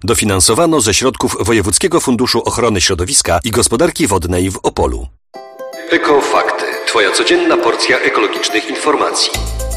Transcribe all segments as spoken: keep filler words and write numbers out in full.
Dofinansowano ze środków Wojewódzkiego Funduszu Ochrony Środowiska i Gospodarki Wodnej w Opolu. Ekofakty. Twoja codzienna porcja ekologicznych informacji.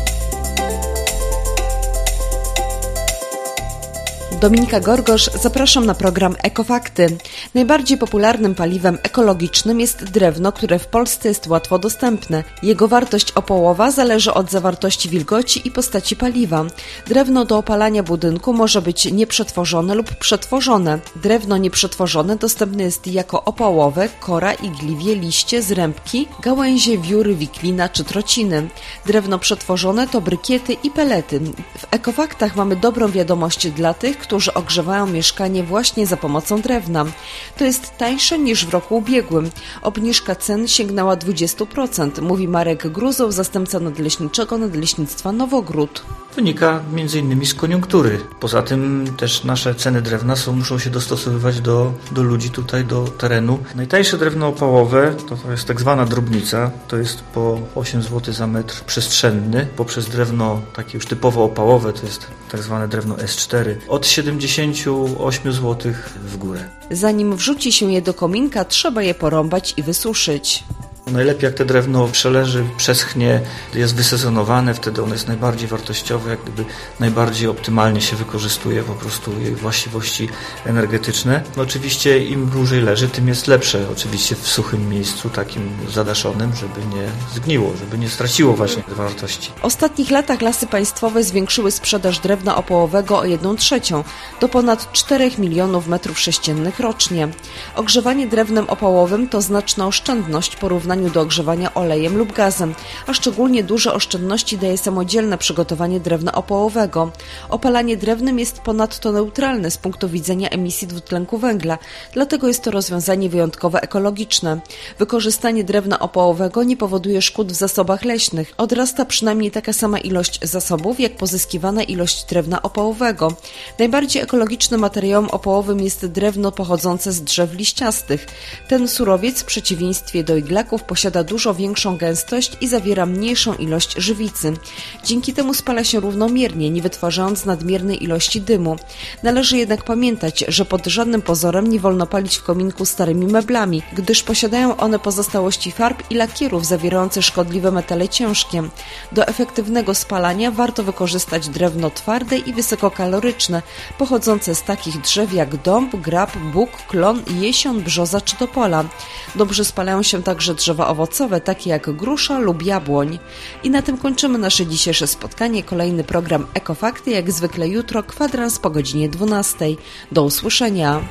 Dominika Gorgosz, zapraszam na program Ekofakty. Najbardziej popularnym paliwem ekologicznym jest drewno, które w Polsce jest łatwo dostępne. Jego wartość opołowa zależy od zawartości wilgoci i postaci paliwa. Drewno do opalania budynku może być nieprzetworzone lub przetworzone. Drewno nieprzetworzone dostępne jest jako opołowe, kora, igliwie, liście, zrębki, gałęzie, wióry, wiklina czy trociny. Drewno przetworzone to brykiety i pelety. W Ekofaktach mamy dobrą wiadomość dla tych, którzy ogrzewają mieszkanie właśnie za pomocą drewna. To jest tańsze niż w roku ubiegłym. Obniżka cen sięgnęła dwadzieścia procent, mówi Marek Gruzow, zastępca nadleśniczego Nadleśnictwa Nowogród. Wynika między innymi z koniunktury. Poza tym też nasze ceny drewna są, muszą się dostosowywać do, do ludzi tutaj, do terenu. Najtańsze drewno opałowe to, to jest tak zwana drobnica, to jest po osiem złotych za metr przestrzenny. Poprzez drewno takie już typowo opałowe to jest tak zwane drewno S cztery od siedemdziesiąt osiem złotych w górę. Zanim wrzuci się je do kominka, trzeba je porąbać i wysuszyć. Najlepiej jak te drewno przeleży, przeschnie, jest wysezonowane, wtedy ono jest najbardziej wartościowe, jak gdyby najbardziej optymalnie się wykorzystuje po prostu jej właściwości energetyczne. No oczywiście im dłużej leży, tym jest lepsze, oczywiście w suchym miejscu, takim zadaszonym, żeby nie zgniło, żeby nie straciło właśnie wartości. W ostatnich latach Lasy Państwowe zwiększyły sprzedaż drewna opołowego o jedną trzecią, do ponad czterech milionów metrów sześciennych rocznie. Ogrzewanie drewnem opołowym to znaczna oszczędność w porównaniu do ogrzewania olejem lub gazem, a szczególnie duże oszczędności daje samodzielne przygotowanie drewna opołowego. Opalanie drewnem jest ponadto neutralne z punktu widzenia emisji dwutlenku węgla, dlatego jest to rozwiązanie wyjątkowo ekologiczne. Wykorzystanie drewna opołowego nie powoduje szkód w zasobach leśnych. Odrasta przynajmniej taka sama ilość zasobów, jak pozyskiwana ilość drewna opołowego. Najbardziej ekologicznym materiałem opołowym jest drewno pochodzące z drzew liściastych. Ten surowiec w przeciwieństwie do iglaków posiada dużo większą gęstość i zawiera mniejszą ilość żywicy. Dzięki temu spala się równomiernie, nie wytwarzając nadmiernej ilości dymu. Należy jednak pamiętać, że pod żadnym pozorem nie wolno palić w kominku starymi meblami, gdyż posiadają one pozostałości farb i lakierów zawierające szkodliwe metale ciężkie. Do efektywnego spalania warto wykorzystać drewno twarde i wysokokaloryczne, pochodzące z takich drzew jak dąb, grab, bóg, klon, jesion, brzoza czy topola. Dobrze spalają się także drzewa owocowe, takie jak grusza lub jabłoń. I na tym kończymy nasze dzisiejsze spotkanie. Kolejny program Ekofakty, jak zwykle jutro, kwadrans po godzinie dwunastej. Do usłyszenia.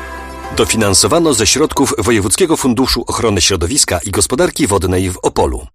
Dofinansowano ze środków Wojewódzkiego Funduszu Ochrony Środowiska i Gospodarki Wodnej w Opolu.